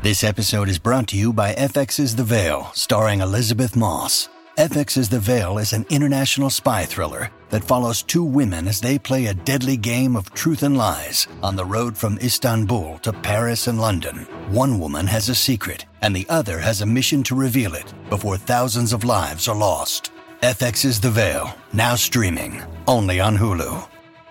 This episode is brought to you by FX's The Veil, starring Elizabeth Moss. FX's The Veil is an international spy thriller that follows two women as they play a deadly game of truth and lies on the road from Istanbul to Paris and London. One woman has a secret, and the other has a mission to reveal it before thousands of lives are lost. FX's The Veil, now streaming, only on Hulu.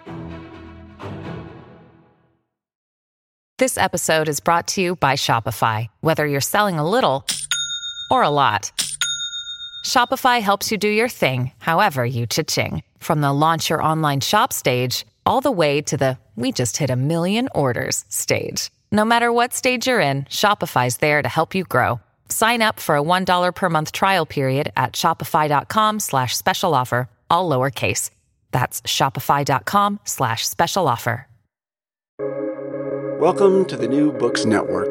This episode is brought to you by Shopify. Whether you're selling a little or a lot, Shopify helps you do your thing, however you cha-ching. From the launch your online shop stage, all the way to the we just hit 1 million orders stage. No matter what stage you're in, Shopify's there to help you grow. Sign up for a $1 per month trial period at shopify.com/special offer, all lowercase. That's shopify.com/special offer. Welcome to the New Books Network.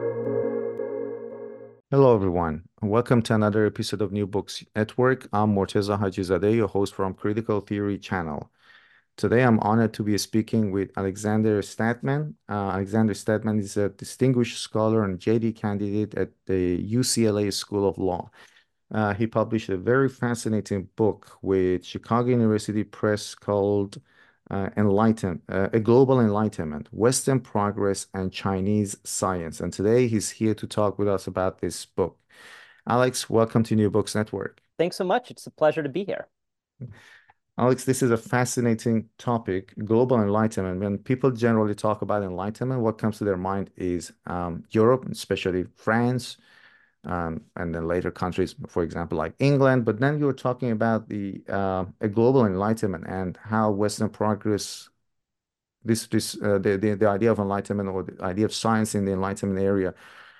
Hello, everyone, and welcome to another episode of New Books Network. I'm Morteza Hajizadeh, your host from Critical Theory Channel. Today, I'm honored to be speaking with Alexander Stadtman. Alexander Stadtman is a distinguished scholar and JD candidate at the UCLA School of Law. He published a very fascinating book with Chicago University Press called A Global Enlightenment, Western Progress and Chinese Science. And today he's here to talk with us about this book. Alex, welcome to New Books Network. Thanks so much. It's a pleasure to be here. Alex, this is a fascinating topic, global enlightenment. When people generally talk about enlightenment, what comes to their mind is Europe, especially France, and then later countries, for example, like England. But then you were talking about a global enlightenment and how Western progress, the idea of enlightenment or the idea of science in the enlightenment era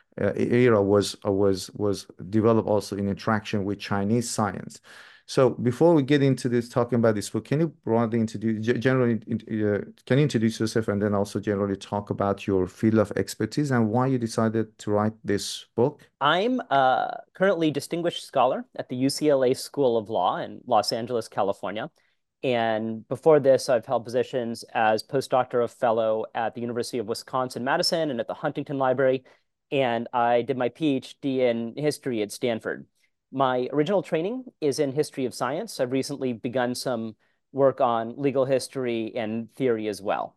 was developed also in interaction with Chinese science. So before we get into this, talking about this book, can you broadly introduce yourself and then also generally talk about your field of expertise and why you decided to write this book? I'm currently distinguished scholar at the UCLA School of Law in Los Angeles, California. And before this, I've held positions as postdoctoral fellow at the University of Wisconsin-Madison and at the Huntington Library. And I did my PhD in history at Stanford. My original training is in history of science. I've recently begun some work on legal history and theory as well.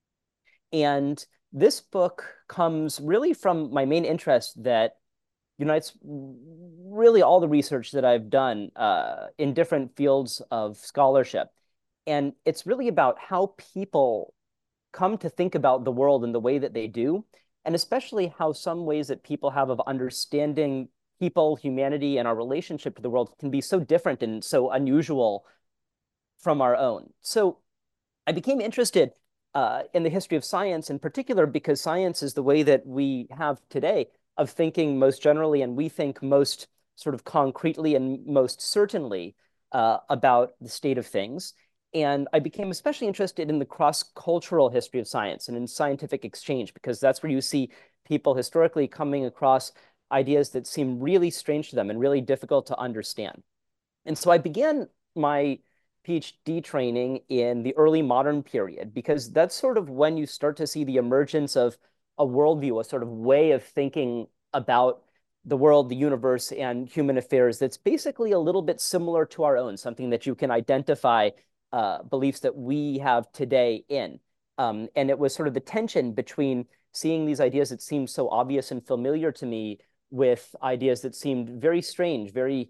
And this book comes really from my main interest that unites really all the research that I've done in different fields of scholarship. And it's really about how people come to think about the world in the way that they do, and especially how some ways that people have of understanding people, humanity, and our relationship to the world can be so different and so unusual from our own. So I became interested in the history of science in particular because science is the way that we have today of thinking most generally, and we think most sort of concretely and most certainly about the state of things. And I became especially interested in the cross-cultural history of science and in scientific exchange, because that's where you see people historically coming across ideas that seem really strange to them and really difficult to understand. And so I began my PhD training in the early modern period, because that's sort of when you start to see the emergence of a worldview, a sort of way of thinking about the world, the universe, and human affairs that's basically a little bit similar to our own, something that you can identify beliefs that we have today in. And it was sort of the tension between seeing these ideas that seemed so obvious and familiar to me with ideas that seemed very strange, very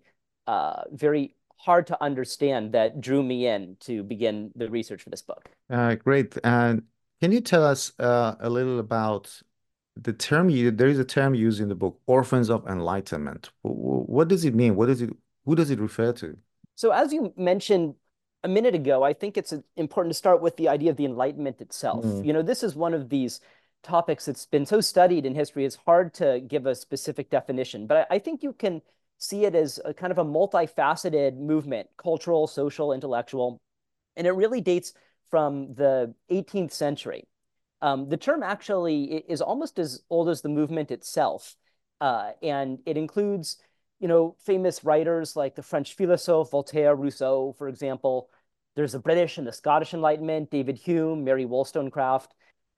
hard to understand, that drew me in to begin the research for this book. Great. And can you tell us a little about the term there is a term used in the book, orphans of enlightenment. What does it mean? Who does it refer to? So as you mentioned a minute ago, I think it's important to start with the idea of the Enlightenment itself. You know, this is one of these topics that's been so studied in history, it's hard to give a specific definition. But I think you can see it as a kind of a multifaceted movement, cultural, social, intellectual. And it really dates from the 18th century. The term actually is almost as old as the movement itself. And it includes, you know, famous writers like the French philosophe Voltaire, Rousseau, for example. There's the British and the Scottish Enlightenment, David Hume, Mary Wollstonecraft.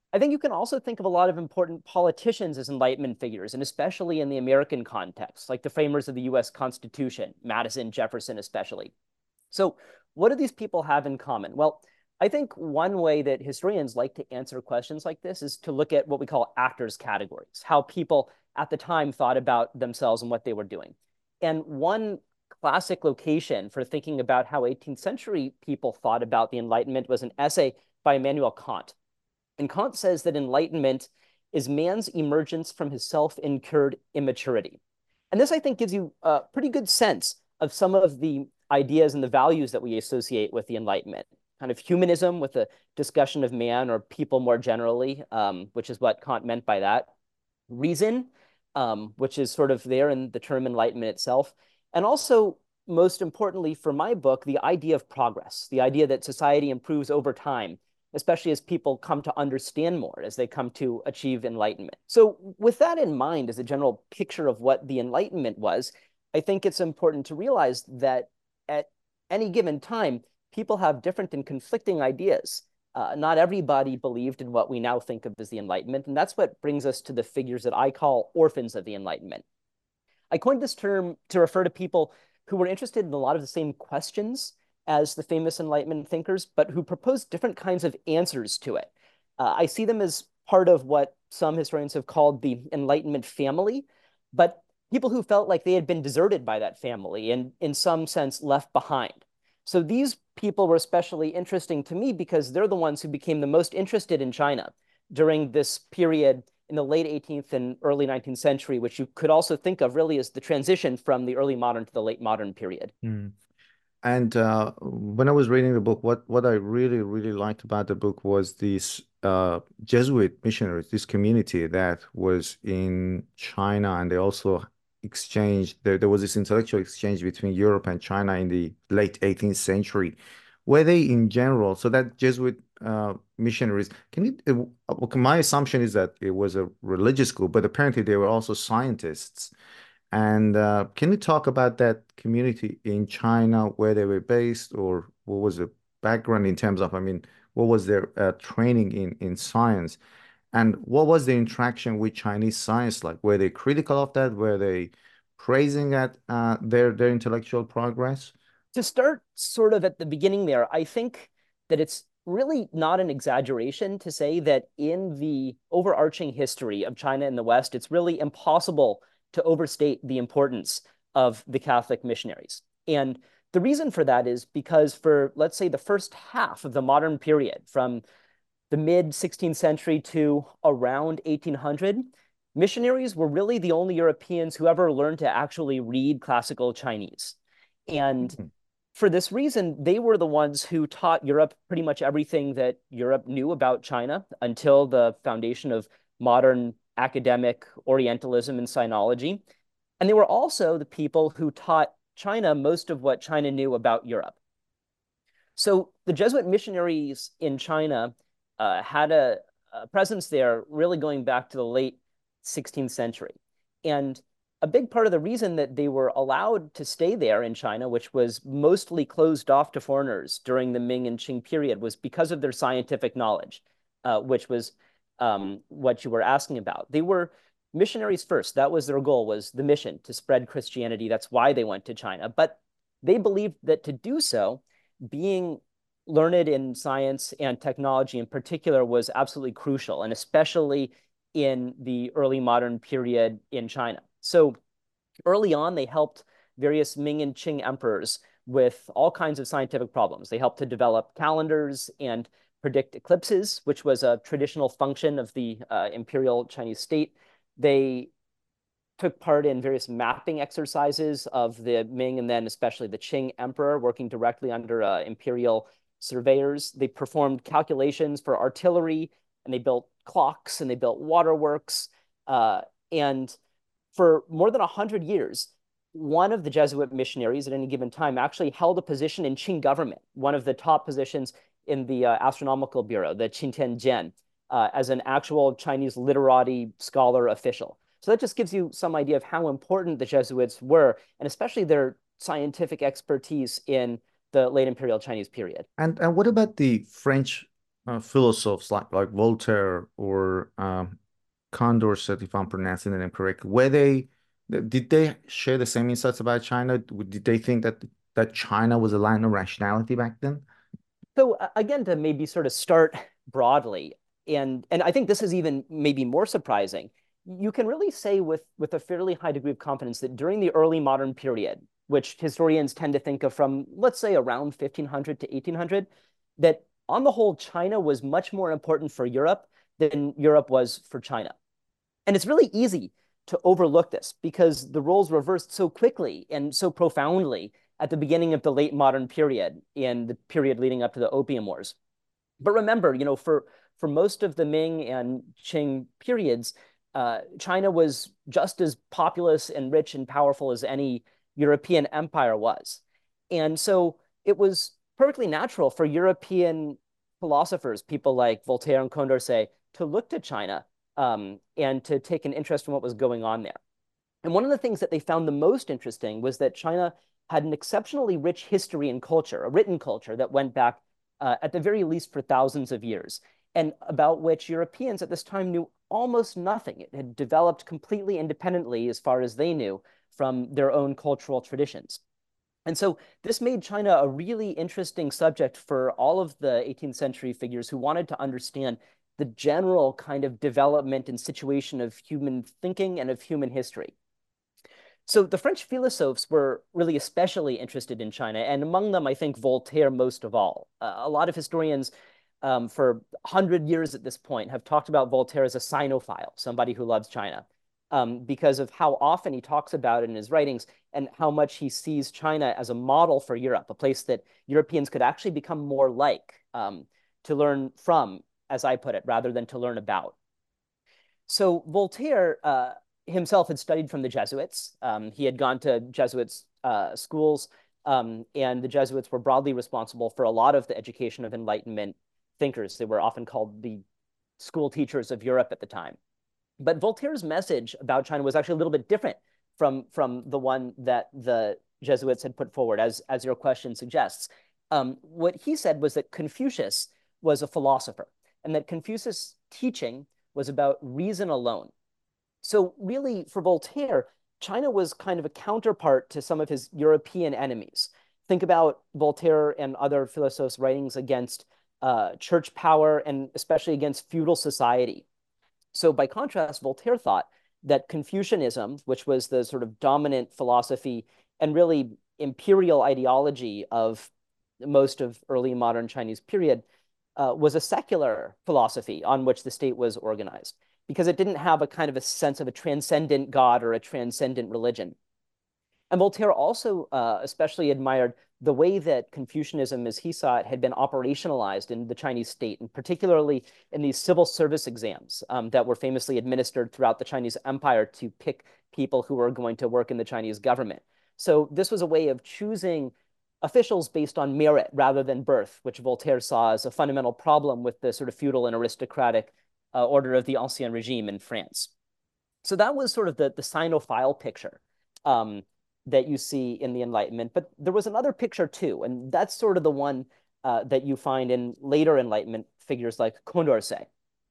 I think you can also think of a lot of important politicians as Enlightenment figures, and especially in the American context, like the framers of the US Constitution, Madison, Jefferson, especially. So, what do these people have in common? Well, I think one way that historians like to answer questions like this is to look at what we call actors' categories, how people at the time thought about themselves and what they were doing. And one classic location for thinking about how 18th century people thought about the Enlightenment was an essay by Immanuel Kant. And Kant says that enlightenment is man's emergence from his self-incurred immaturity. And this, I think, gives you a pretty good sense of some of the ideas and the values that we associate with the Enlightenment. Kind of humanism with a discussion of man or people more generally, which is what Kant meant by that. Reason, which is sort of there in the term Enlightenment itself. And also, most importantly for my book, the idea of progress, the idea that society improves over time, especially as people come to understand more, as they come to achieve enlightenment. So with that in mind, as a general picture of what the Enlightenment was, I think it's important to realize that at any given time, people have different and conflicting ideas. Not everybody believed in what we now think of as the Enlightenment, and that's what brings us to the figures that I call orphans of the Enlightenment. I coined this term to refer to people who were interested in a lot of the same questions as the famous Enlightenment thinkers, but who proposed different kinds of answers to it. I see them as part of what some historians have called the Enlightenment family, but people who felt like they had been deserted by that family and in some sense left behind. So these people were especially interesting to me because they're the ones who became the most interested in China during this period in the late 18th and early 19th century, which you could also think of really as the transition from the early modern to the late modern period. Mm. And when I was reading the book, what I really, really liked about the book was these Jesuit missionaries, this community that was in China, and they also exchanged, there was this intellectual exchange between Europe and China in the late 18th century. Were they in general, so that Jesuit missionaries, my assumption is that it was a religious school, but apparently they were also scientists. And can you talk about that community in China, where they were based, or what was the background in terms of, I mean, what was their training in science? And what was the interaction with Chinese science like? Were they critical of that? Were they praising at their intellectual progress? To start sort of at the beginning there, I think that it's really not an exaggeration to say that in the overarching history of China and the West, it's really impossible to overstate the importance of the Catholic missionaries. And the reason for that is because for, let's say, the first half of the modern period, from the mid-16th century to around 1800, missionaries were really the only Europeans who ever learned to actually read classical Chinese. And for this reason, they were the ones who taught Europe pretty much everything that Europe knew about China until the foundation of modern academic Orientalism and Sinology. And they were also the people who taught China most of what China knew about Europe. So the Jesuit missionaries in China had a presence there really going back to the late 16th century. And a big part of the reason that they were allowed to stay there in China, which was mostly closed off to foreigners during the Ming and Qing period, was because of their scientific knowledge, which was what you were asking about. They were missionaries first. That was their goal, was the mission to spread Christianity. That's why they went to China. But they believed that to do so, being learned in science and technology in particular was absolutely crucial, and especially in the early modern period in China. So early on, they helped various Ming and Qing emperors with all kinds of scientific problems. They helped to develop calendars and predict eclipses, which was a traditional function of the imperial Chinese state. They took part in various mapping exercises of the Ming and then especially the Qing emperor, working directly under imperial surveyors. They performed calculations for artillery, and they built clocks, and they built waterworks. And for more than 100 years, one of the Jesuit missionaries at any given time actually held a position in Qing government, one of the top positions in the Astronomical Bureau, the Qintianjian, as an actual Chinese literati scholar official. So that just gives you some idea of how important the Jesuits were, and especially their scientific expertise in the late imperial Chinese period. And what about the French philosophers like Voltaire or Condorcet, if I'm pronouncing the name correctly, did they share the same insights about China? Did they think that China was a land of rationality back then? So again, to maybe sort of start broadly, and I think this is even maybe more surprising, you can really say with a fairly high degree of confidence that during the early modern period, which historians tend to think of from, let's say, around 1500 to 1800, that on the whole, China was much more important for Europe than Europe was for China. And it's really easy to overlook this because the roles reversed so quickly and so profoundly at the beginning of the late modern period and the period leading up to the Opium Wars. But remember, for most of the Ming and Qing periods, China was just as populous and rich and powerful as any European empire was. And so it was perfectly natural for European philosophers, people like Voltaire and Condorcet, to look to China and to take an interest in what was going on there. And one of the things that they found the most interesting was that China had an exceptionally rich history and culture, a written culture that went back at the very least for thousands of years, and about which Europeans at this time knew almost nothing. It had developed completely independently, as far as they knew, from their own cultural traditions. And so this made China a really interesting subject for all of the 18th century figures who wanted to understand the general kind of development and situation of human thinking and of human history. So the French philosophers were really especially interested in China, and among them, I think Voltaire most of all. A lot of historians for 100 years at this point have talked about Voltaire as a Sinophile, somebody who loves China, because of how often he talks about it in his writings and how much he sees China as a model for Europe, a place that Europeans could actually become more like, to learn from, as I put it, rather than to learn about. So Voltaire himself had studied from the Jesuits. He had gone to Jesuits schools, and the Jesuits were broadly responsible for a lot of the education of Enlightenment thinkers. They were often called the school teachers of Europe at the time. But Voltaire's message about China was actually a little bit different from the one that the Jesuits had put forward, as your question suggests. What he said was that Confucius was a philosopher, and that Confucius' teaching was about reason alone. So really, for Voltaire, China was kind of a counterpart to some of his European enemies. Think about Voltaire and other philosophers' writings against church power and especially against feudal society. So by contrast, Voltaire thought that Confucianism, which was the sort of dominant philosophy and really imperial ideology of most of early modern Chinese period, was a secular philosophy on which the state was organized, because it didn't have a kind of a sense of a transcendent God or a transcendent religion. And Voltaire also especially admired the way that Confucianism, as he saw it, had been operationalized in the Chinese state, and particularly in these civil service exams that were famously administered throughout the Chinese empire to pick people who were going to work in the Chinese government. So this was a way of choosing officials based on merit rather than birth, which Voltaire saw as a fundamental problem with the sort of feudal and aristocratic order of the Ancien Regime in France. So that was sort of the Sinophile picture that you see in the Enlightenment. But there was another picture too, and that's sort of the one that you find in later Enlightenment figures like Condorcet.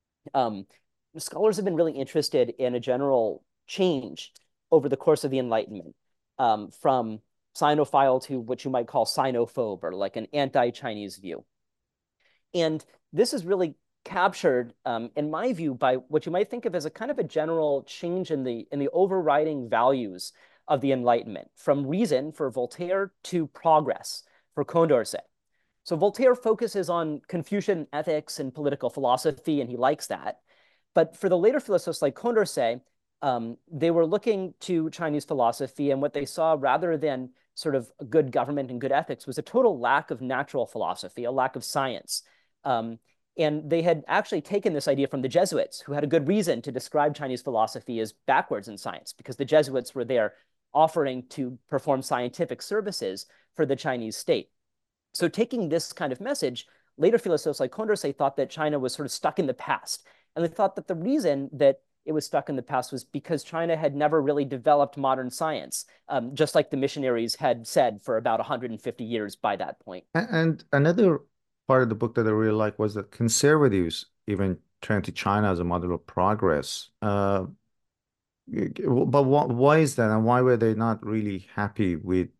Scholars have been really interested in a general change over the course of the Enlightenment, from Sinophile to what you might call Sinophobe, or like an anti-Chinese view. And this is really captured, in my view, by what you might think of as a kind of a general change in the overriding values of the Enlightenment, from reason for Voltaire to progress for Condorcet. So Voltaire focuses on Confucian ethics and political philosophy, and he likes that. But for the later philosophers like Condorcet, they were looking to Chinese philosophy, and what they saw, rather than sort of good government and good ethics, was a total lack of natural philosophy, a lack of science. And they had actually taken this idea from the Jesuits, who had a good reason to describe Chinese philosophy as backwards in science, because the Jesuits were there offering to perform scientific services for the Chinese state. So taking this kind of message, later philosophers like Condorcet thought that China was sort of stuck in the past. And they thought that the reason that it was stuck in the past was because China had never really developed modern science, just like the missionaries had said for about 150 years by that point. And another part of the book that I really like was that conservatives even turn to China as a model of progress. But why is that, and why were they not really happy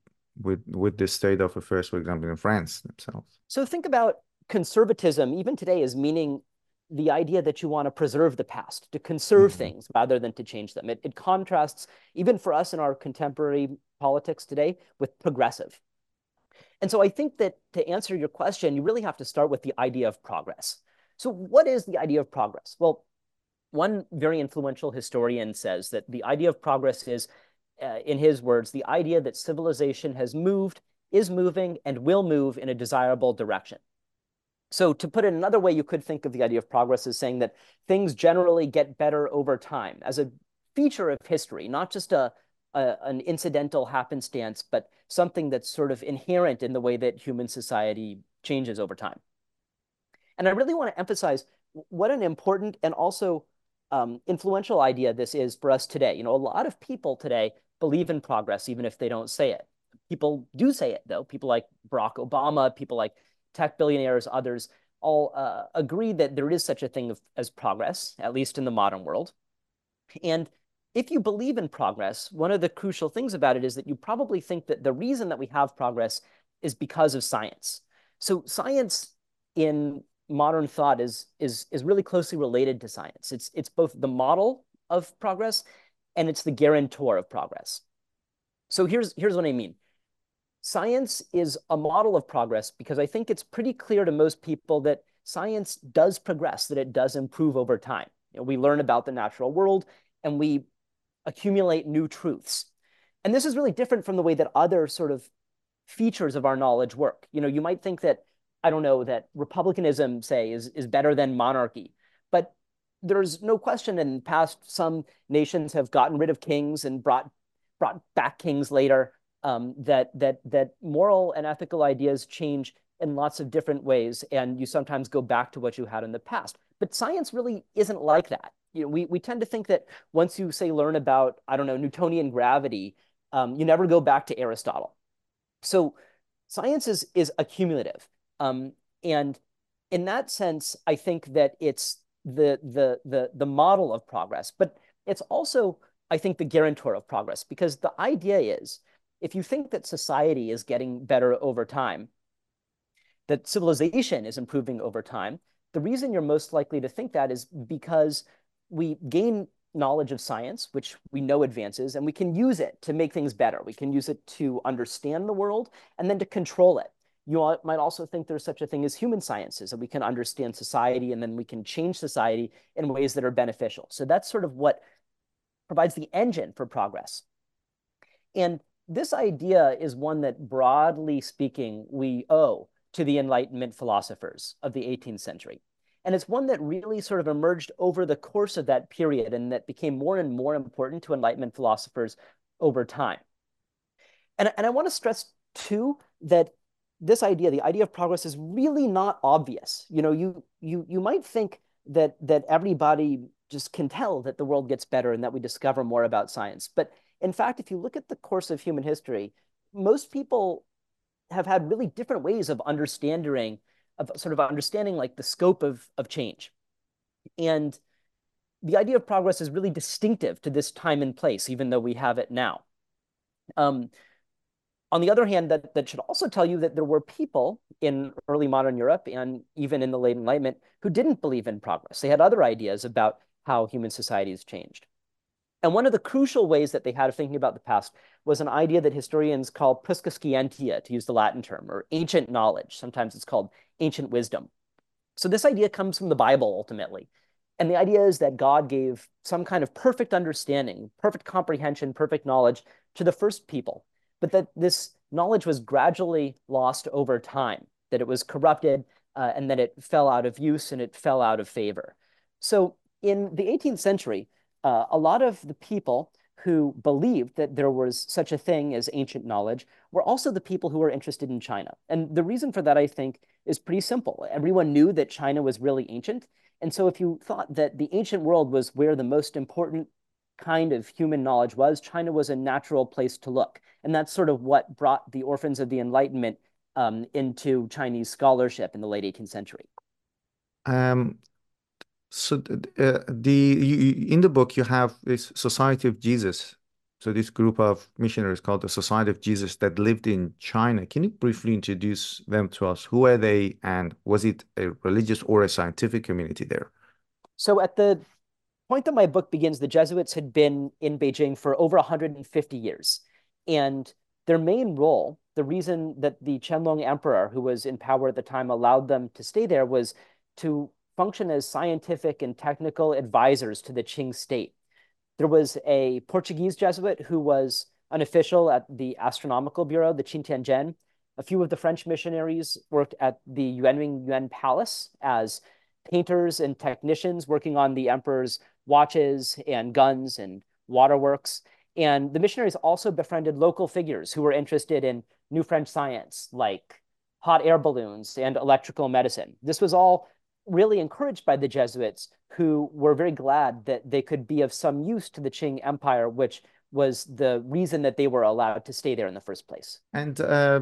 with the state of affairs, for example, in France themselves? So think about conservatism, even today, as meaning the idea that you want to preserve the past, to conserve things rather than to change them. It contrasts, even for us in our contemporary politics today, with progressive. And so I think that to answer your question, you really have to start with the idea of progress. So what is the idea of progress? Well, one very influential historian says that the idea of progress is, in his words, the idea that civilization has moved, is moving, and will move in a desirable direction. So to put it another way, you could think of the idea of progress as saying that things generally get better over time as a feature of history, not just an incidental happenstance, but something that's sort of inherent in the way that human society changes over time. And I really want to emphasize what an important and also influential idea this is for us today. You know, a lot of people today believe in progress, even if they don't say it. People do say it, though. People like Barack Obama, people like tech billionaires, others, all agree that there is such a thing as progress, at least in the modern world. And if you believe in progress, one of the crucial things about it is that you probably think that the reason that we have progress is because of science. So science in modern thought is really closely related to science. It's both the model of progress and it's the guarantor of progress. So here's what I mean. Science is a model of progress because I think it's pretty clear to most people that science does progress, that it does improve over time. You know, we learn about the natural world and we accumulate new truths. And this is really different from the way that other sort of features of our knowledge work. You know, you might think that, I don't know, that republicanism, say, is better than monarchy. But there's no question in the past, some nations have gotten rid of kings and brought back kings later. That moral and ethical ideas change in lots of different ways, and you sometimes go back to what you had in the past. But science really isn't like that. You know, we tend to think that once you, say, learn about, I don't know, Newtonian gravity, you never go back to Aristotle. So science is accumulative. And in that sense, I think that it's the model of progress, but it's also, I think, the guarantor of progress, because the idea is, if you think that society is getting better over time, that civilization is improving over time, the reason you're most likely to think that is because we gain knowledge of science, which we know advances, and we can use it to make things better. We can use it to understand the world and then to control it. You might also think there's such a thing as human sciences, and we can understand society and then we can change society in ways that are beneficial. So that's sort of what provides the engine for progress. And this idea is one that, broadly speaking, we owe to the Enlightenment philosophers of the 18th century. And it's one that really sort of emerged over the course of that period and that became more and more important to Enlightenment philosophers over time. And I want to stress, too, that this idea, the idea of progress, is really not obvious. You know, you might think that everybody just can tell that the world gets better and that we discover more about science. But in fact, if you look at the course of human history, most people have had really different ways of understanding like the scope of change. And the idea of progress is really distinctive to this time and place, even though we have it now. On the other hand, that should also tell you that there were people in early modern Europe and even in the late Enlightenment who didn't believe in progress. They had other ideas about how human societies changed. And one of the crucial ways that they had of thinking about the past was an idea that historians call prisca scientia, to use the Latin term, or ancient knowledge. Sometimes it's called ancient wisdom. So this idea comes from the Bible, ultimately. And the idea is that God gave some kind of perfect understanding, perfect comprehension, perfect knowledge to the first people, but that this knowledge was gradually lost over time, that it was corrupted, and that it fell out of use and it fell out of favor. So in the 18th century, a lot of the people who believed that there was such a thing as ancient knowledge were also the people who were interested in China. And the reason for that, I think, is pretty simple. Everyone knew that China was really ancient. And so if you thought that the ancient world was where the most important kind of human knowledge was, China was a natural place to look. And that's sort of what brought the orphans of the Enlightenment into Chinese scholarship in the late 18th century. Um, so in the book you have this Society of Jesus. So this group of missionaries called the Society of Jesus that lived in China. Can you briefly introduce them to us? Who are they, and was it a religious or a scientific community there? So at the point that my book begins, the Jesuits had been in Beijing for over 150 years. And their main role, the reason that the Qianlong Emperor, who was in power at the time, allowed them to stay there was to function as scientific and technical advisors to the Qing state. There was a Portuguese Jesuit who was an official at the Astronomical Bureau, the Qintianzhen. A few of the French missionaries worked at the Yuanming Yuan Palace as painters and technicians working on the emperor's watches and guns and waterworks. And the missionaries also befriended local figures who were interested in new French science, like hot air balloons and electrical medicine. This was all really encouraged by the Jesuits, who were very glad that they could be of some use to the Qing Empire, which was the reason that they were allowed to stay there in the first place. And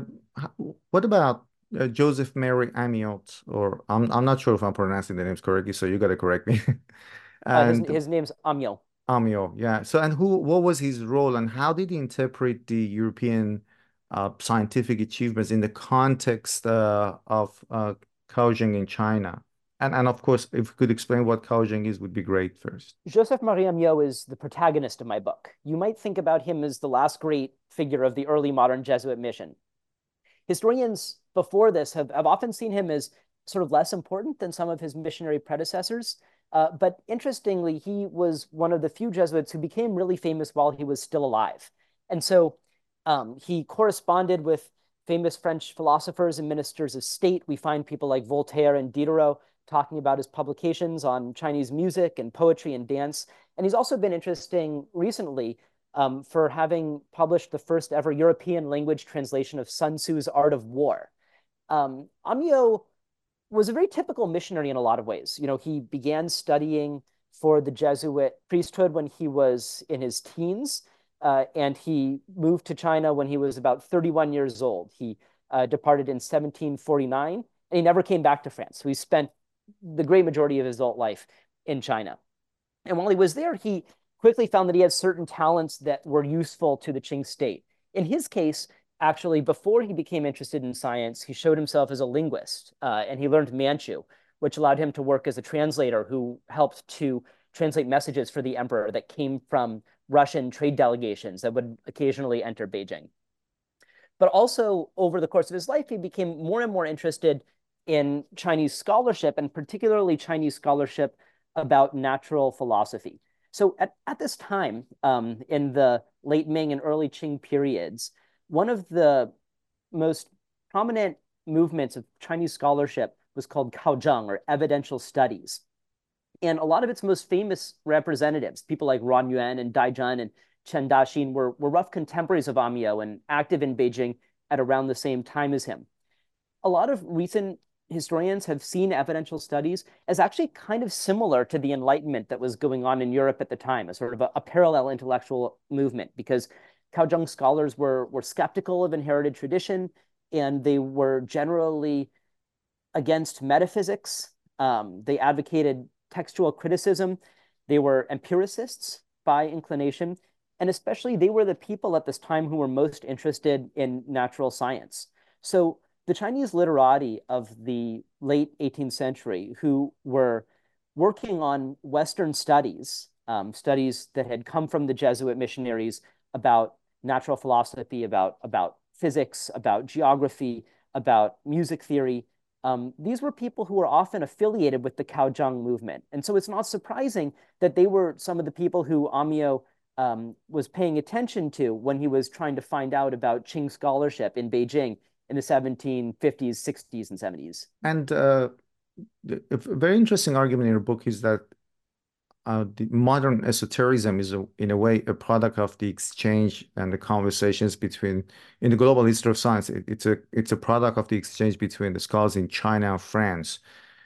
what about Joseph Mary Amiot? Or I'm not sure if I'm pronouncing the names correctly, so you got to correct me. And His name's Amiot. Amiot, yeah. So, and what was his role, and how did he interpret the European scientific achievements in the context of Kaohsiung in China? And of course, if you could explain what Kaohsiung is, would be great first. Joseph Marie Amiot is the protagonist of my book. You might think about him as the last great figure of the early modern Jesuit mission. Historians before this have often seen him as sort of less important than some of his missionary predecessors. But interestingly, he was one of the few Jesuits who became really famous while he was still alive. And so he corresponded with famous French philosophers and ministers of state. We find people like Voltaire and Diderot talking about his publications on Chinese music and poetry and dance. And he's also been interesting recently for having published the first ever European language translation of Sun Tzu's Art of War. Amiot was a very typical missionary in a lot of ways. You know, he began studying for the Jesuit priesthood when he was in his teens, and he moved to China when he was about 31 years old. He departed in 1749, and he never came back to France. So he spent the great majority of his adult life in China. And while he was there, he quickly found that he had certain talents that were useful to the Qing state. In his case, actually, before he became interested in science, he showed himself as a linguist, and he learned Manchu, which allowed him to work as a translator who helped to translate messages for the emperor that came from Russian trade delegations that would occasionally enter Beijing. But also, over the course of his life, he became more and more interested in Chinese scholarship, and particularly Chinese scholarship about natural philosophy. So at this time, in the late Ming and early Qing periods, one of the most prominent movements of Chinese scholarship was called Kaozheng, or evidential studies. And a lot of its most famous representatives, people like Ron Yuan and Dai Zhen and Chen Daxin, were rough contemporaries of Amiot and active in Beijing at around the same time as him. A lot of recent historians have seen evidential studies as actually kind of similar to the Enlightenment that was going on in Europe at the time, a sort of a parallel intellectual movement, because Kaozheng scholars were skeptical of inherited tradition, and they were generally against metaphysics. They advocated textual criticism. They were empiricists by inclination, and especially they were the people at this time who were most interested in natural science. So the Chinese literati of the late 18th century, who were working on Western studies, studies that had come from the Jesuit missionaries about natural philosophy, about physics, about geography, about music theory, these were people who were often affiliated with the Kaozheng movement. And so it's not surprising that they were some of the people who Amiot was paying attention to when he was trying to find out about Qing scholarship in Beijing in the 1750s, 60s, and 70s. And a very interesting argument in your book is that the modern esotericism is, in a way, a product of the exchange and the conversations between, in the global history of science, it's a product of the exchange between the scholars in China and France.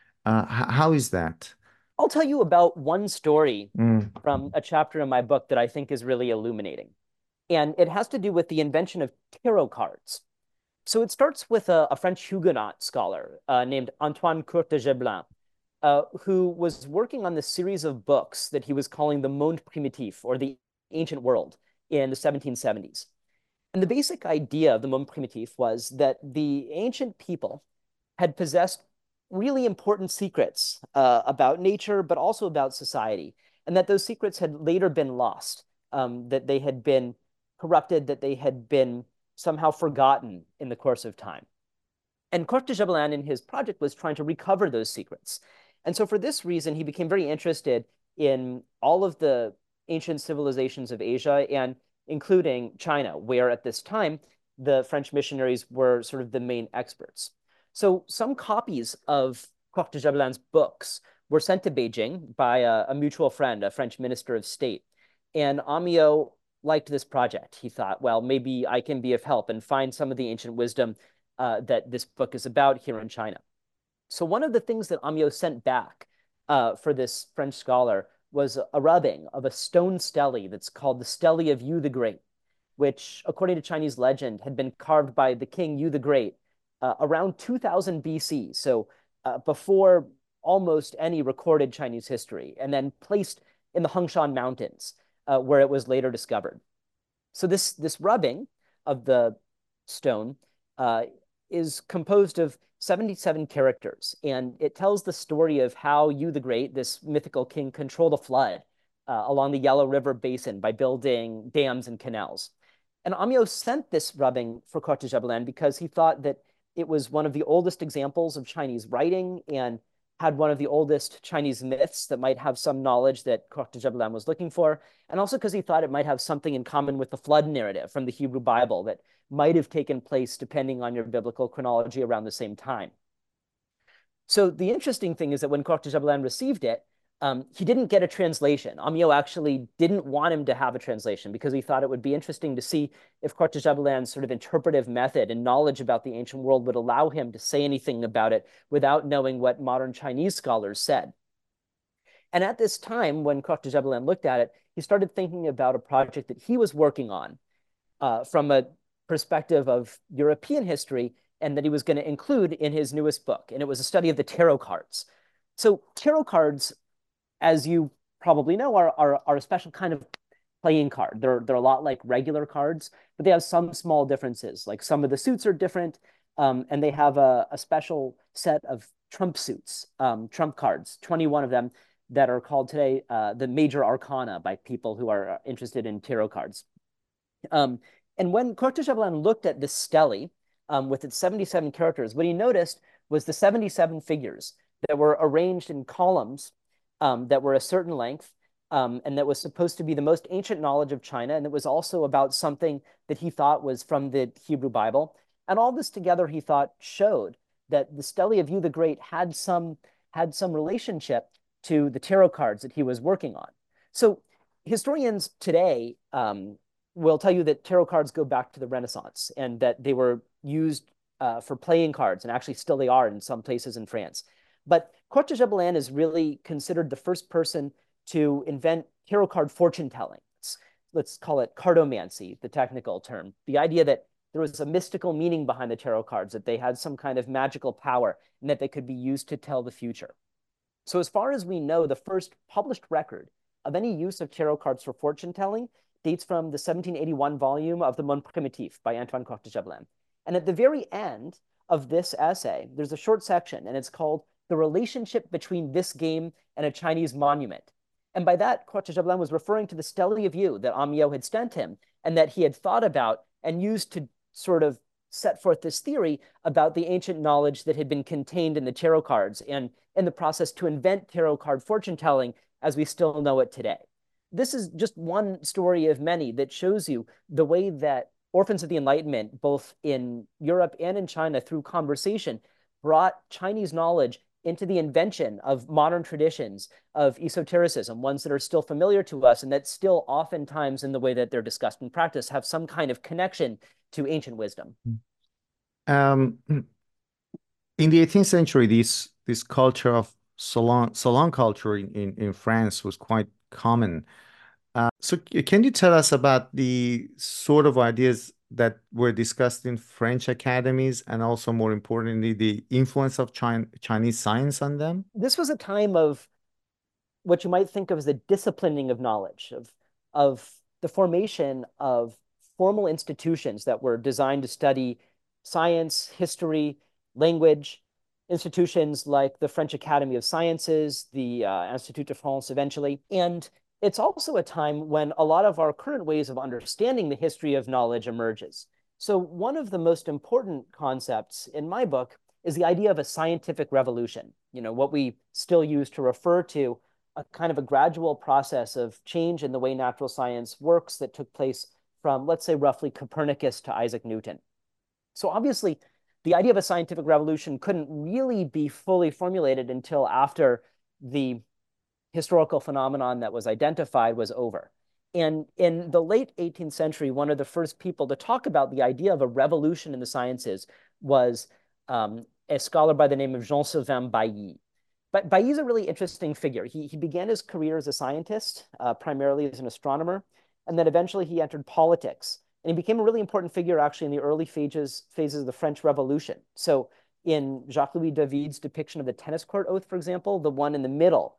How is that? I'll tell you about one story from a chapter in my book that I think is really illuminating. And it has to do with the invention of tarot cards. So it starts with a French Huguenot scholar named Antoine Courtegeblin, who was working on this series of books that he was calling the Monde Primitif, or the Ancient World, in the 1770s. And the basic idea of the Monde Primitif was that the ancient people had possessed really important secrets about nature, but also about society, and that those secrets had later been lost, that they had been corrupted, that they had been somehow forgotten in the course of time. And Courtegeblin in his project was trying to recover those secrets. And so for this reason, he became very interested in all of the ancient civilizations of Asia, and including China, where at this time, the French missionaries were sort of the main experts. So some copies of Courtegeblin's books were sent to Beijing by a mutual friend, a French minister of state. And Amiot liked this project. He thought, well, maybe I can be of help and find some of the ancient wisdom that this book is about here in China. So one of the things that Amiot sent back for this French scholar was a rubbing of a stone stele that's called the Stele of Yu the Great, which, according to Chinese legend, had been carved by the king Yu the Great around 2000 BC, so before almost any recorded Chinese history, and then placed in the Hengshan Mountains, where it was later discovered. So this rubbing of the stone is composed of 77 characters, and it tells the story of how Yu the Great, this mythical king, controlled a flood along the Yellow River Basin by building dams and canals. And Amiot sent this rubbing for Courtegeblin because he thought that it was one of the oldest examples of Chinese writing and had one of the oldest Chinese myths that might have some knowledge that Courtegeblin was looking for, and also because he thought it might have something in common with the flood narrative from the Hebrew Bible that might have taken place, depending on your biblical chronology, around the same time. So the interesting thing is that when Courtegeblin received it, he didn't get a translation. Amiot actually didn't want him to have a translation because he thought it would be interesting to see if Courtegeblin's sort of interpretive method and knowledge about the ancient world would allow him to say anything about it without knowing what modern Chinese scholars said. And at this time, when Courtegeblin looked at it, he started thinking about a project that he was working on from a perspective of European history, and that he was going to include in his newest book. And it was a study of the tarot cards. So tarot cards, as you probably know, are a special kind of playing card. They're a lot like regular cards, but they have some small differences. Like some of the suits are different, and they have a special set of trump suits, trump cards, 21 of them, that are called today the major arcana by people who are interested in tarot cards. And when Courtegeblin looked at this stele with its 77 characters, what he noticed was the 77 figures that were arranged in columns that were a certain length, and that was supposed to be the most ancient knowledge of China, and it was also about something that he thought was from the Hebrew Bible. And all this together, he thought, showed that the Stele of Yu the Great had some relationship to the tarot cards that he was working on. So historians today will tell you that tarot cards go back to the Renaissance and that they were used for playing cards, and actually still they are in some places in France. But Courtegeblin is really considered the first person to invent tarot card fortune telling. Let's call it cartomancy, the technical term. The idea that there was a mystical meaning behind the tarot cards, that they had some kind of magical power, and that they could be used to tell the future. So as far as we know, the first published record of any use of tarot cards for fortune telling dates from the 1781 volume of the Monde Primitif by Antoine Courtegeblin. And at the very end of this essay, there's a short section, and it's called The Relationship Between This Game and a Chinese Monument. And by that, Courtegeblin was referring to the Stele of Yu that Amiot had sent him, and that he had thought about and used to sort of set forth this theory about the ancient knowledge that had been contained in the tarot cards, and in the process to invent tarot card fortune telling as we still know it today. This is just one story of many that shows you the way that orphans of the Enlightenment, both in Europe and in China, through conversation, brought Chinese knowledge into the invention of modern traditions of esotericism, ones that are still familiar to us and that still oftentimes, in the way that they're discussed in practice, have some kind of connection to ancient wisdom. In the 18th century, this culture of salon culture in France was quite common. So can you tell us about the sort of ideas that were discussed in French academies, and also more importantly, the influence of Chinese science on them? This was a time of what you might think of as the disciplining of knowledge, of the formation of formal institutions that were designed to study science, history, language, institutions like the French Academy of Sciences, the Institut de France eventually. And it's also a time when a lot of our current ways of understanding the history of knowledge emerges. So one of the most important concepts in my book is the idea of a scientific revolution, what we still use to refer to a kind of a gradual process of change in the way natural science works that took place from, let's say, roughly Copernicus to Isaac Newton. So obviously, the idea of a scientific revolution couldn't really be fully formulated until after the historical phenomenon that was identified was over. And in the late 18th century, one of the first people to talk about the idea of a revolution in the sciences was a scholar by the name of Jean-Sylvain Bailly. But Bailly is a really interesting figure. He began his career as a scientist, primarily as an astronomer, and then eventually he entered politics. And he became a really important figure actually in the early phases of the French Revolution. So in Jacques-Louis David's depiction of the tennis court oath, for example, the one in the middle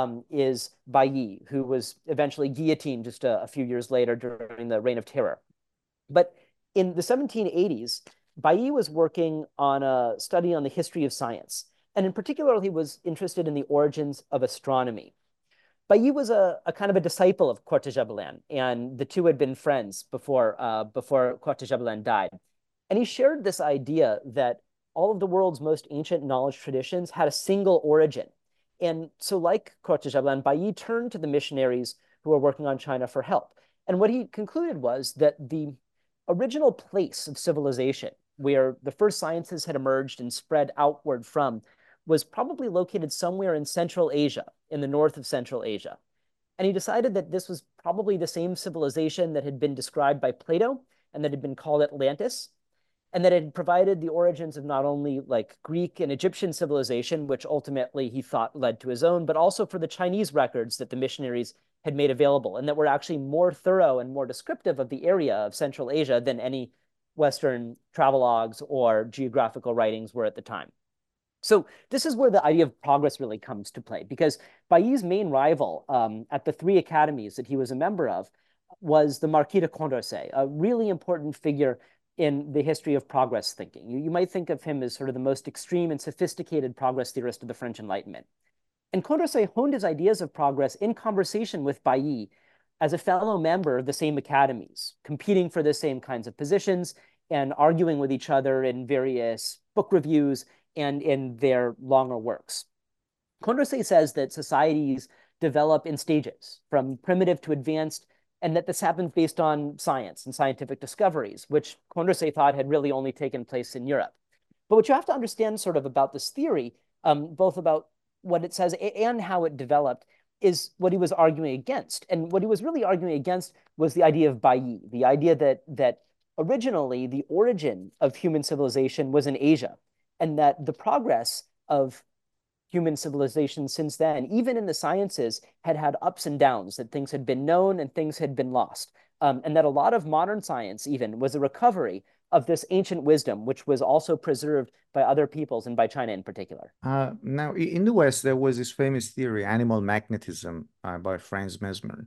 is Bailly, who was eventually guillotined just a few years later during the Reign of Terror. But in the 1780s, Bailly was working on a study on the history of science. And in particular, he was interested in the origins of astronomy. Bailly was a kind of a disciple of Cortéjabelin, and the two had been friends before Cortéjabelin died. And he shared this idea that all of the world's most ancient knowledge traditions had a single origin. And so like Cortéjabelin, Bailly turned to the missionaries who were working on China for help. And what he concluded was that the original place of civilization, where the first sciences had emerged and spread outward from, was probably located somewhere in Central Asia, in the north of Central Asia. And he decided that this was probably the same civilization that had been described by Plato and that had been called Atlantis, and that had provided the origins of not only like Greek and Egyptian civilization, which ultimately he thought led to his own, but also for the Chinese records that the missionaries had made available, and that were actually more thorough and more descriptive of the area of Central Asia than any Western travelogues or geographical writings were at the time. So this is where the idea of progress really comes to play, because Bailly's main rival at the three academies that he was a member of was the Marquis de Condorcet, a really important figure in the history of progress thinking. You might think of him as sort of the most extreme and sophisticated progress theorist of the French Enlightenment. And Condorcet honed his ideas of progress in conversation with Bailly as a fellow member of the same academies, competing for the same kinds of positions and arguing with each other in various book reviews and in their longer works. Condorcet says that societies develop in stages, from primitive to advanced, and that this happens based on science and scientific discoveries, which Condorcet thought had really only taken place in Europe. But what you have to understand sort of about this theory, both about what it says and how it developed, is what he was arguing against. And what he was really arguing against was the idea of Bailly, the idea that originally the origin of human civilization was in Asia, and that the progress of human civilization since then, even in the sciences, had had ups and downs, that things had been known and things had been lost. And that a lot of modern science even was a recovery of this ancient wisdom, which was also preserved by other peoples and by China in particular. Now, in the West, there was this famous theory, animal magnetism, by Franz Mesmer.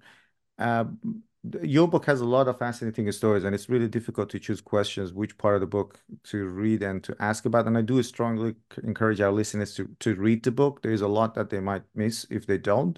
Your book has a lot of fascinating stories, and it's really difficult to choose questions, which part of the book to read and to ask about. And I do strongly encourage our listeners to read the book. There is a lot that they might miss if they don't.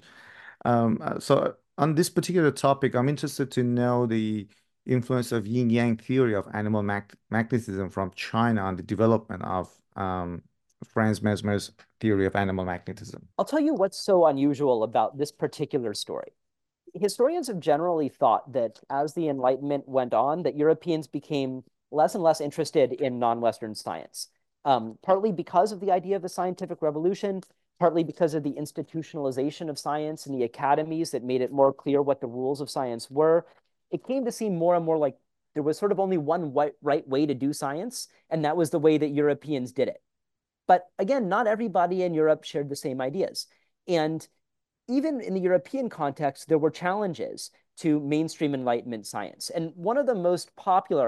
So on this particular topic, I'm interested to know the influence of yin-yang theory of animal magnetism from China on the development of Franz Mesmer's theory of animal magnetism. I'll tell you what's so unusual about this particular story. Historians have generally thought that as the Enlightenment went on, that Europeans became less and less interested in non-Western science, partly because of the idea of the scientific revolution, partly because of the institutionalization of science and the academies that made it more clear what the rules of science were. It came to seem more and more like there was sort of only one right way to do science, and that was the way that Europeans did it. But again, not everybody in Europe shared the same ideas. And even in the European context, there were challenges to mainstream Enlightenment science. And one of the most popular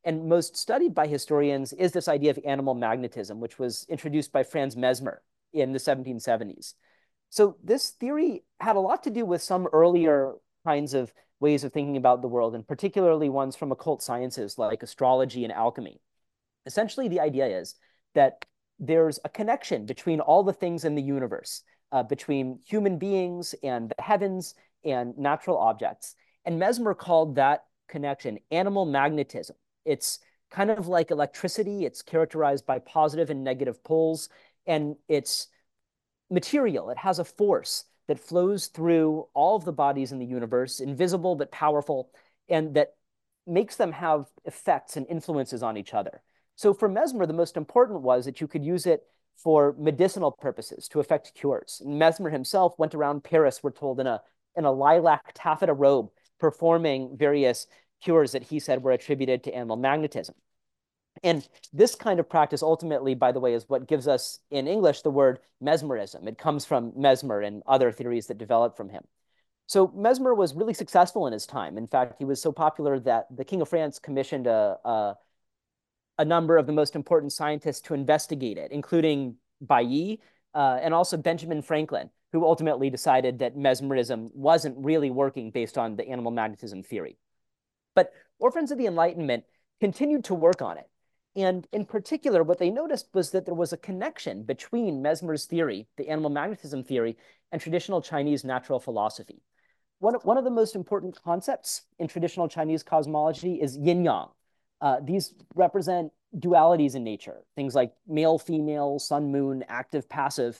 and most studied by historians is this idea of animal magnetism, which was introduced by Franz Mesmer in the 1770s. So this theory had a lot to do with some earlier kinds of ways of thinking about the world, and particularly ones from occult sciences like astrology and alchemy. Essentially, the idea is that there's a connection between all the things in the universe, between human beings and the heavens and natural objects. And Mesmer called that connection animal magnetism. It's kind of like electricity. It's characterized by positive and negative poles, and it's material. It has a force that flows through all of the bodies in the universe, invisible but powerful, and that makes them have effects and influences on each other. So for Mesmer, the most important was that you could use it for medicinal purposes to effect cures. And Mesmer himself went around Paris, we're told, in a lilac taffeta robe, performing various cures that he said were attributed to animal magnetism. And this kind of practice ultimately, by the way, is what gives us in English the word mesmerism. It comes from Mesmer and other theories that developed from him. So Mesmer was really successful in his time. In fact, he was so popular that the King of France commissioned a number of the most important scientists to investigate it, including Bailly and also Benjamin Franklin, who ultimately decided that mesmerism wasn't really working based on the animal magnetism theory. But Orphans of the Enlightenment continued to work on it. And in particular, what they noticed was that there was a connection between Mesmer's theory, the animal magnetism theory, and traditional Chinese natural philosophy. One of the most important concepts in traditional Chinese cosmology is yin-yang. These represent dualities in nature, things like male, female, sun, moon, active, passive.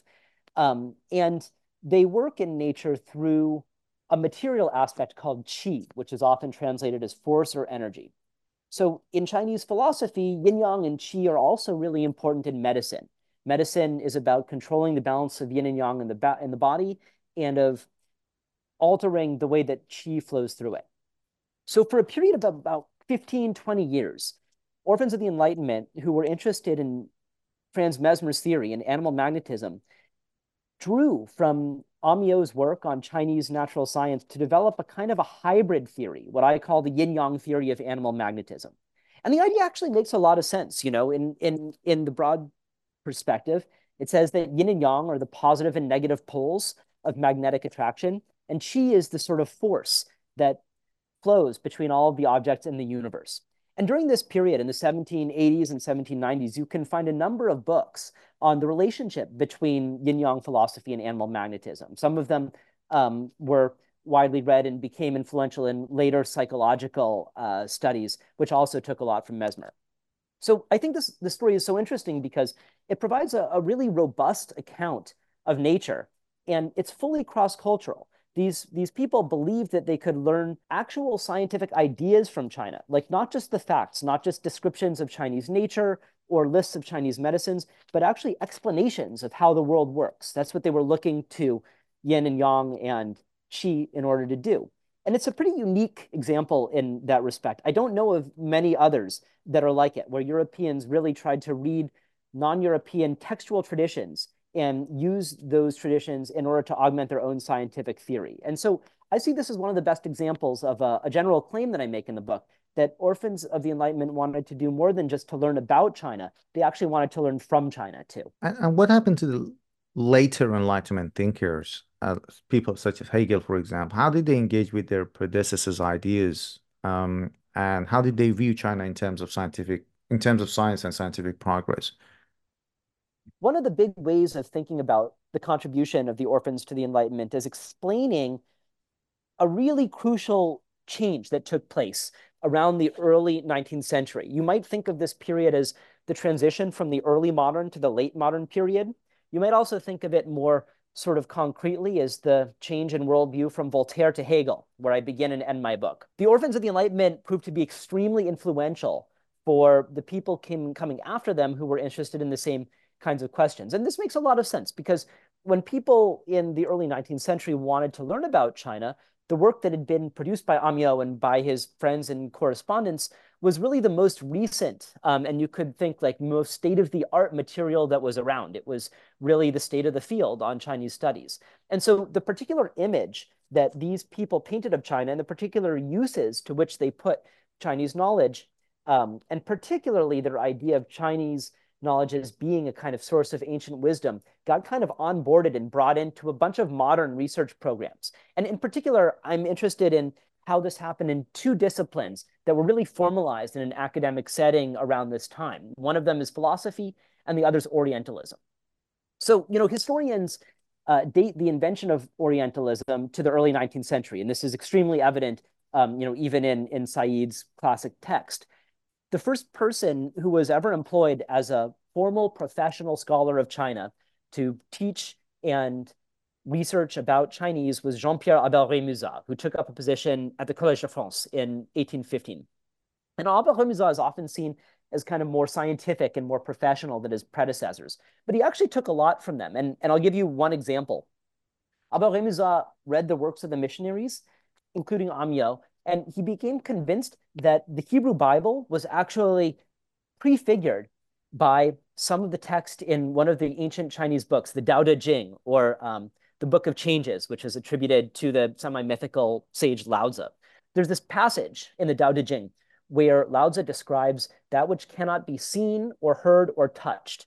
And they work in nature through a material aspect called qi, which is often translated as force or energy. So in Chinese philosophy, yin-yang and qi are also really important in medicine. Medicine is about controlling the balance of yin and yang in the body and of altering the way that qi flows through it. So for a period of about 15, 20 years, Orphans of the Enlightenment who were interested in Franz Mesmer's theory and animal magnetism drew from Amyot's work on Chinese natural science to develop a kind of a hybrid theory, what I call the yin-yang theory of animal magnetism. And the idea actually makes a lot of sense, you know, in the broad perspective. It says that yin and yang are the positive and negative poles of magnetic attraction, and qi is the sort of force that flows between all of the objects in the universe. And during this period, in the 1780s and 1790s, you can find a number of books on the relationship between yin-yang philosophy and animal magnetism. Some of them were widely read and became influential in later psychological studies, which also took a lot from Mesmer. So I think this story is so interesting because it provides a really robust account of nature, and it's fully cross-cultural. These people believed that they could learn actual scientific ideas from China, like not just the facts, not just descriptions of Chinese nature or lists of Chinese medicines, but actually explanations of how the world works. That's what they were looking to yin and yang and qi in order to do. And it's a pretty unique example in that respect. I don't know of many others that are like it, where Europeans really tried to read non-European textual traditions and use those traditions in order to augment their own scientific theory. And so I see this as one of the best examples of a general claim that I make in the book, that Orphans of the Enlightenment wanted to do more than just to learn about China. They actually wanted to learn from China too. And what happened to the later Enlightenment thinkers, people such as Hegel, for example? How did they engage with their predecessors' ideas? And how did they view China in terms of science and scientific progress? One of the big ways of thinking about the contribution of the Orphans to the Enlightenment is explaining a really crucial change that took place around the early 19th century. You might think of this period as the transition from the early modern to the late modern period. You might also think of it more sort of concretely as the change in worldview from Voltaire to Hegel, where I begin and end my book. The Orphans of the Enlightenment proved to be extremely influential for the people coming after them who were interested in the same kinds of questions. And this makes a lot of sense because when people in the early 19th century wanted to learn about China, the work that had been produced by Amyot and by his friends and correspondents was really the most recent, and you could think like most state-of-the-art material that was around. It was really the state of the field on Chinese studies. And so the particular image that these people painted of China and the particular uses to which they put Chinese knowledge and particularly their idea of Chinese knowledge as being a kind of source of ancient wisdom, got kind of onboarded and brought into a bunch of modern research programs. And in particular, I'm interested in how this happened in two disciplines that were really formalized in an academic setting around this time. One of them is philosophy, and the other is Orientalism. So, historians date the invention of Orientalism to the early 19th century, and this is extremely evident, even in Said's classic text. The first person who was ever employed as a formal professional scholar of China to teach and research about Chinese was Jean-Pierre Abel-Rémusat, who took up a position at the Collège de France in 1815. And Abel-Rémusat is often seen as kind of more scientific and more professional than his predecessors, but he actually took a lot from them. And I'll give you one example. Abel-Rémusat read the works of the missionaries, including Amyot, and he became convinced that the Hebrew Bible was actually prefigured by some of the text in one of the ancient Chinese books, the Tao Te Ching, or the Book of Changes, which is attributed to the semi-mythical sage Lao Tzu. There's this passage in the Tao Te Ching where Lao Tzu describes that which cannot be seen or heard or touched.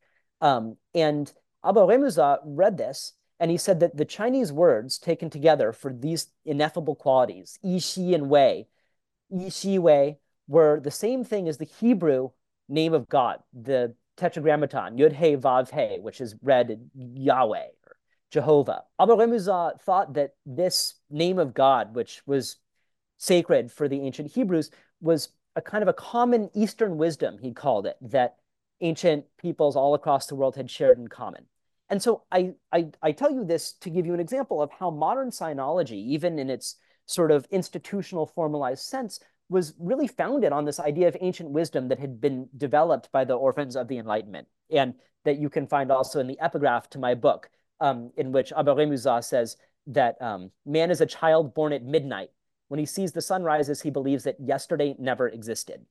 And Abel-Rémusat read this, and he said that the Chinese words taken together for these ineffable qualities, yi, xi, and wei, yi, xi, wei, were the same thing as the Hebrew name of God, the Tetragrammaton, Yud He Vav He, which is read Yahweh or Jehovah. Abel-Rémusat thought that this name of God, which was sacred for the ancient Hebrews, was a kind of a common Eastern wisdom, he called it, that ancient peoples all across the world had shared in common. And so I tell you this to give you an example of how modern Sinology, even in its sort of institutional formalized sense, was really founded on this idea of ancient wisdom that had been developed by the orphans of the Enlightenment, and that you can find also in the epigraph to my book, in which Abel-Rémusat says that man is a child born at midnight. When he sees the sun rises, he believes that yesterday never existed.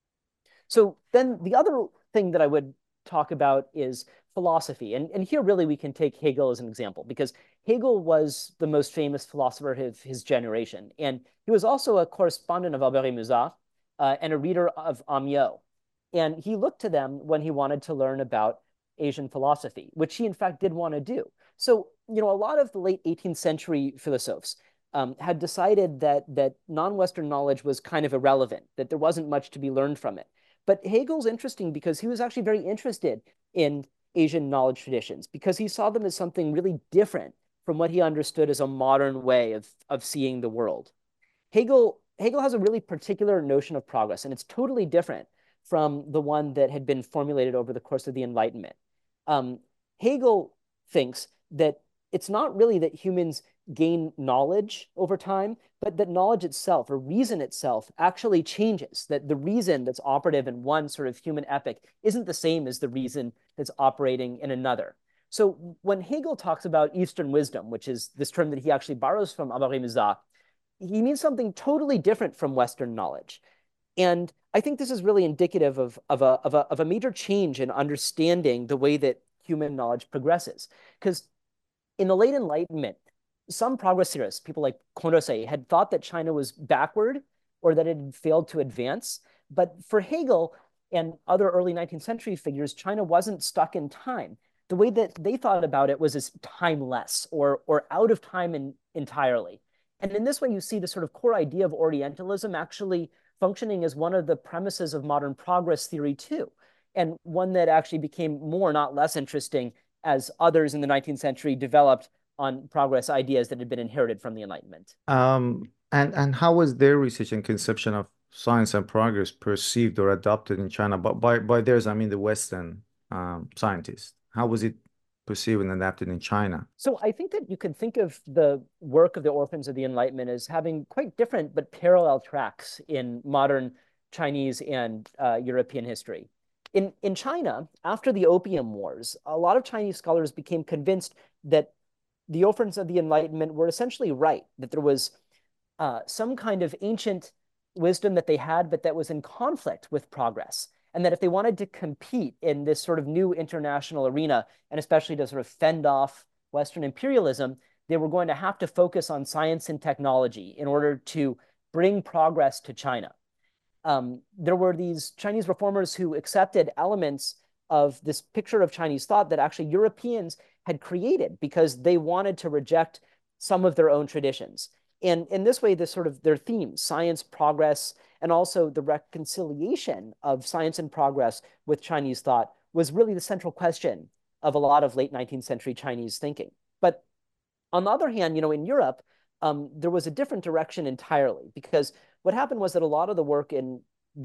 So then the other thing that I would talk about is philosophy. And here really we can take Hegel as an example, because Hegel was the most famous philosopher of his generation. And he was also a correspondent of Abel-Rémusat and a reader of Amyot. And he looked to them when he wanted to learn about Asian philosophy, which he in fact did want to do. So, a lot of the late 18th century philosophers had decided that non-Western knowledge was kind of irrelevant, that there wasn't much to be learned from it. But Hegel's interesting because he was actually very interested in Asian knowledge traditions, because he saw them as something really different from what he understood as a modern way of seeing the world. Hegel has a really particular notion of progress, and it's totally different from the one that had been formulated over the course of the Enlightenment. Hegel thinks that it's not really that humans gain knowledge over time, but that knowledge itself, or reason itself, actually changes, that the reason that's operative in one sort of human epoch isn't the same as the reason that's operating in another. So when Hegel talks about Eastern wisdom, which is this term that he actually borrows from Abel-Rémusat, he means something totally different from Western knowledge. And I think this is really indicative of a major change in understanding the way that human knowledge progresses. Because in the late Enlightenment, some progress theorists, people like Condorcet, had thought that China was backward or that it had failed to advance. But for Hegel and other early 19th century figures, China wasn't stuck in time. The way that they thought about it was as timeless or out of time entirely. And in this way, you see the sort of core idea of Orientalism actually functioning as one of the premises of modern progress theory too, and one that actually became more, not less interesting as others in the 19th century developed on progress ideas that had been inherited from the Enlightenment. And how was their research and conception of science and progress perceived or adopted in China? But by theirs, I mean the Western scientists. How was it perceived and adapted in China? So I think that you could think of the work of the orphans of the Enlightenment as having quite different but parallel tracks in modern Chinese and European history. In China, after the Opium Wars, a lot of Chinese scholars became convinced that the orphans of the Enlightenment were essentially right, that there was some kind of ancient wisdom that they had, but that was in conflict with progress. And that if they wanted to compete in this sort of new international arena, and especially to sort of fend off Western imperialism, they were going to have to focus on science and technology in order to bring progress to China. there were these Chinese reformers who accepted elements of this picture of Chinese thought that actually Europeans had created because they wanted to reject some of their own traditions. And in this way, their themes, science, progress, and also the reconciliation of science and progress with Chinese thought was really the central question of a lot of late 19th century Chinese thinking. But on the other hand, in Europe, there was a different direction entirely, because what happened was that a lot of the work in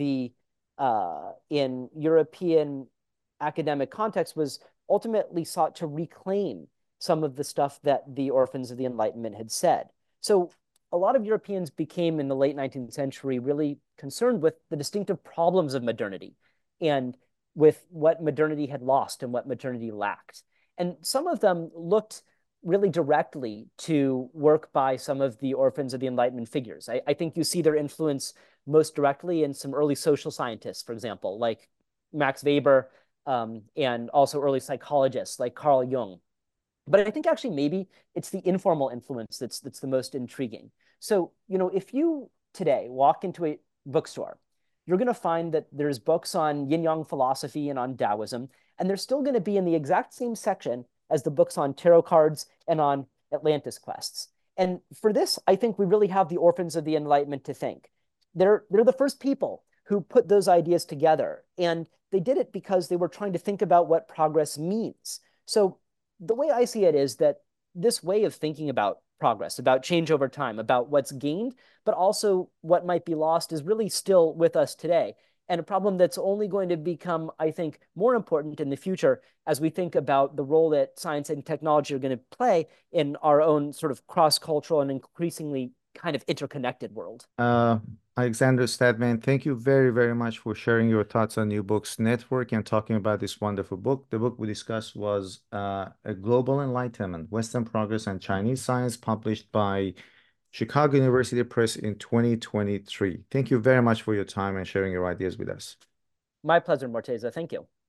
European academic context was ultimately sought to reclaim some of the stuff that the orphans of the Enlightenment had said. So a lot of Europeans became, in the late 19th century, really concerned with the distinctive problems of modernity and with what modernity had lost and what modernity lacked. And some of them looked really directly to work by some of the orphans of the Enlightenment figures. I think you see their influence most directly in some early social scientists, for example, like Max Weber, and also early psychologists like Carl Jung. But I think actually maybe it's the informal influence that's the most intriguing. So, if you today walk into a bookstore, you're going to find that there's books on yin-yang philosophy and on Taoism, and they're still going to be in the exact same section as the books on tarot cards and on Atlantis quests. And for this, I think we really have the orphans of the Enlightenment to thank. They're the first people who put those ideas together, and they did it because they were trying to think about what progress means. So the way I see it is that this way of thinking about progress, about change over time, about what's gained, but also what might be lost, is really still with us today. And a problem that's only going to become, I think, more important in the future as we think about the role that science and technology are going to play in our own sort of cross-cultural and increasingly kind of interconnected world. Alexander Stadtman, thank you very, very much for sharing your thoughts on New Books Network and talking about this wonderful book. The book we discussed was A Global Enlightenment, Western Progress and Chinese Science, published by Chicago University Press in 2023. Thank you very much for your time and sharing your ideas with us. My pleasure, Morteza. Thank you.